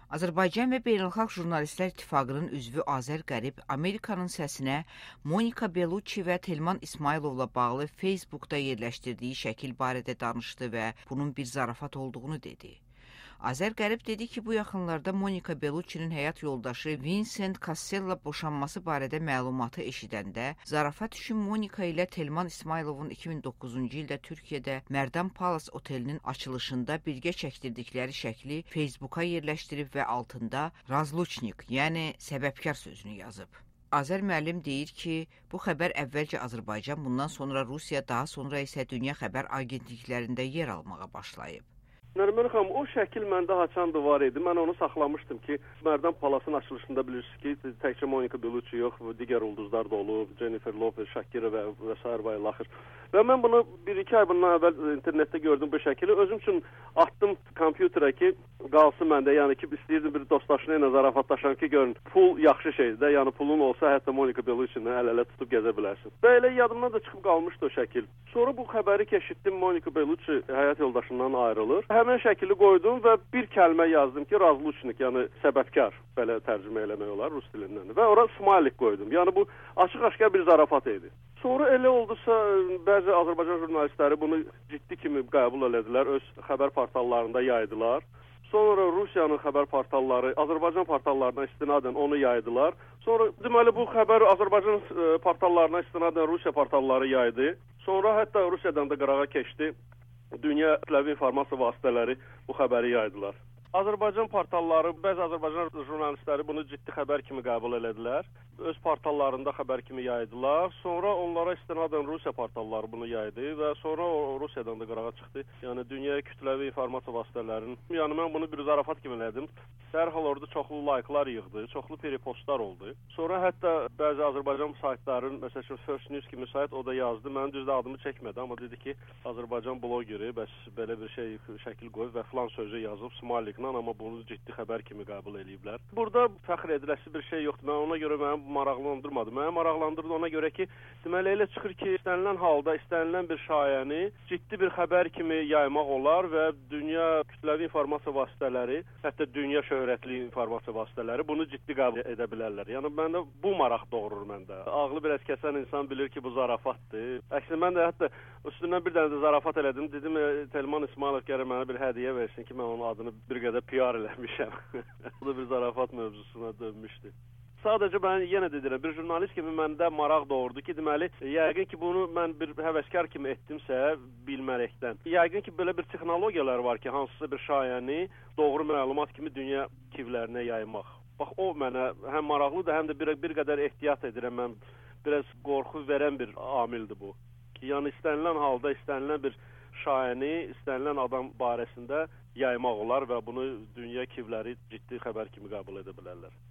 Azərbaycan və Beynəlxalq Jurnalistlər İttifaqının üzvü Azər Qərib Amerikanın səsinə Monika Bellucci və Telman İsmayılovla bağlı Facebookda yerləşdirdiyi şəkil barədə danışdı və bunun bir zarafat olduğunu dedi. Azər Qərib dedi ki, bu yaxınlarda Monika Belluccinin həyat yoldaşı Vincent Cassella boşanması barədə məlumatı eşidəndə, zarafat üçün Monika ilə Telman İsmayılovun 2009-cu ildə Türkiyədə Mərdan Palace otelinin açılışında birgə çəkdirdikləri şəkli Facebooka yerləşdirib və altında Razluchnik, yəni səbəbkar sözünü yazıb. Azər müəllim deyir ki, bu xəbər əvvəlcə Azərbaycan, bundan sonra Rusiya, daha sonra isə dünya xəbər agentliklərində yer almağa başlayıb. Nərmin xanım, o şəkil məndə haçandı var idi. Mən onu saxlamışdım ki, Mərdan Palas'ın açılışında bilirsiniz ki, təkcə Monika Bellucci yox, digər ulduzlar da olub, Jennifer Lopez, Shakira və s. və ilaxır. Və mən bunu 1-2 ay bundan əvvəl internetdə gördüm bu şəkili. Özüm üçün atdım kompüterə ki, qalsın məndə. Yəni ki, istəyirdim bir dostdaşına ilə zarafatlaşan ki, görün, pul yaxşı şeydir də. Yəni pulun olsa hətta Monika Bellucci'ni əl-ələ tutub gəzə bilərsin. Və elə yadımdan da çıxıb qalmışdı o şəkil. Sonra bu xəbəri eşitdim, Monika Bellucci həyat yoldaşından ayrılır. Həmin şəkili qoydum və bir kəlmə yazdım ki, Razluchnik, yəni səbəbkar, belə tərcümə eləmək olar rus dilindən. Və ora smailik qoydum. Yəni bu açıq-aşkar bir zarafat idi. Sonra elə oldusa, bəzi Azərbaycan jurnalistləri bunu ciddi kimi qəbul elədilər, öz xəbər portallarında yaydılar. Sonra Rusiyanın xəbər portalları, Azərbaycan portallarına istinadən onu yaydılar. Sonra deməli bu xəbər Azərbaycan portallarına istinadən Rusiya portalları yaydı. Sonra hətta Rusiyadan da qırağa keçdi. Dünya kütləvi informasiya vasitələri bu xəbəri yaydılar. Azərbaycan portalları, bəzi Azərbaycan jurnalistləri bunu ciddi xəbər kimi qəbul elədilər. Öz portallarında xəbər kimi yaydılar. Sonra onlara istinadən Rusiya portalları bunu yaydı və sonra o Rusiyadan da qırağa çıxdı. Yəni dünyaya kütləvi informasiya vasitələrinin, yəni mən bunu bir zarafat kimi elədim. Dərhal orada çoxlu layklar yığdı, çoxlu peripostlar oldu. Sonra hətta bəzi Azərbaycan saytlarının, məsələn First News kimi sayt o da yazdı. Mənim düzdə adımı çəkmədi, amma dedi ki, Azərbaycan blogeri bəs belə bir şəkil qoyub və filan sözü yazıb smailik, amma bunu ciddi xəbər kimi qəbul eləyiblər. Burada fəxr ediləsi bir şey yoxdur. Mən ona görə məni maraqlandırmadı. Məni maraqlandırdı ona görə ki, deməli elə çıxır ki, istənilən halda istənilən bir şayəni ciddi bir xəbər kimi yaymaq olar və dünya kütləvi informasiya vasitələri, hətta dünya şöhrətli informasiya vasitələri bunu ciddi qəbul edə bilərlər. Yəni məndə bu maraq doğurur məndə. Ağlı biraz kəsən insan bilir ki, bu zarafatdır. Əksinə mən də hətta üstündən bir dənə də zarafat elədim. Dedim, Telman İsmayılov gərək mənə bir hədiyyə versin ki, mən onun adını bir qədər PR eləmişəm. Bu da bir zarafat mövzusuna dönmüşdü. Sadəcə mən yenə də deyirəm, bir jurnalist kimi məndə maraq doğurdu ki, deməli, yəqin ki, bunu mən bir həvəskar kimi etdimsə, bilmərəkdən. Yəqin ki, belə bir texnologiyalar var ki, hansısa bir şayəni doğru məlumat kimi dünya kivlərinə yaymaq. Bax, o mənə həm maraqlıdır, həm də bir qədər ehtiyat edirəm. Mən biraz qorxu verən bir amildir bu. Ki, yəni istənilən halda, istənilən bir şayəni, istənilən adam barəsində yaymaq olar və bunu dünya kivləri ciddi xəbər kimi qəbul edə bilərlər.